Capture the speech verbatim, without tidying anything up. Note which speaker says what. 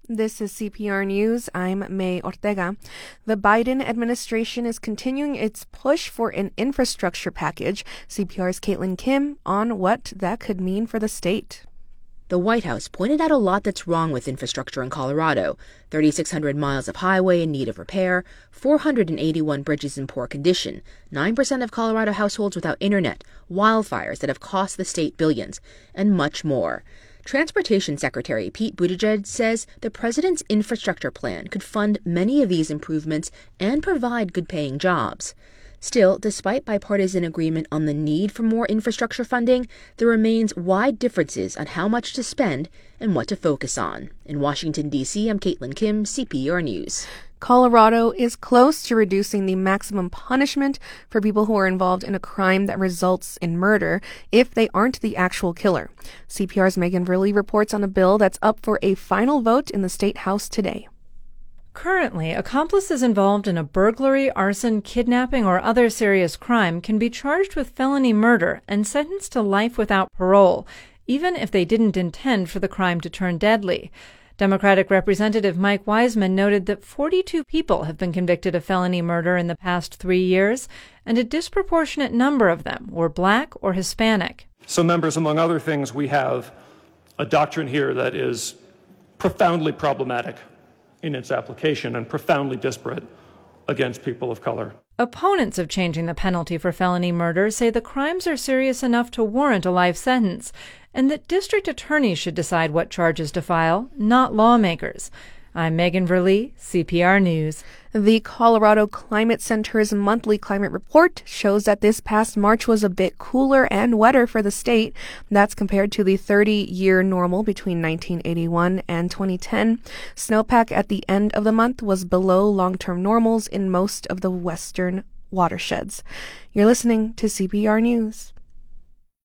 Speaker 1: This is C P R News. I'm May Ortega. The Biden administration is continuing its push for an infrastructure package. C P R's Caitlin Kim on what that could mean for the state.
Speaker 2: The White House pointed out a lot that's wrong with infrastructure in Colorado. three thousand six hundred miles of highway in need of repair, four hundred eighty-one bridges in poor condition, nine percent of Colorado households without internet, wildfires that have cost the state billions, and much more. Transportation Secretary Pete Buttigieg says the president's infrastructure plan could fund many of these improvements and provide good-paying jobs. Still, despite bipartisan agreement on the need for more infrastructure funding, there remains wide differences on how much to spend and what to focus on. In Washington, D C, I'm Caitlin Kim, C P R News.
Speaker 1: Colorado is close to reducing the maximum punishment for people who are involved in a crime that results in murder if they aren't the actual killer. C P R's Megan Verley reports on a bill that's up for a final vote in the State House today.
Speaker 3: Currently, accomplices involved in a burglary, arson, kidnapping, or other serious crime can be charged with felony murder and sentenced to life without parole, even if they didn't intend for the crime to turn deadly. Democratic Representative Mike Wiseman noted that forty-two people have been convicted of felony murder in the past three years, and a disproportionate number of them were Black or Hispanic.
Speaker 4: So, members, among other things, we have a doctrine here that is profoundly problematic in its application and profoundly disparate against people of color.
Speaker 3: Opponents of changing the penalty for felony murder say the crimes are serious enough to warrant a life sentence, and that district attorneys should decide what charges to file, not lawmakers. I'm Megan Verley, C P R News.
Speaker 1: The Colorado Climate Center's monthly climate report shows that this past March was a bit cooler and wetter for the state. That's compared to the thirty-year normal between nineteen eighty-one and twenty ten. Snowpack at the end of the month was below long-term normals in most of the western watersheds. You're listening to C P R News.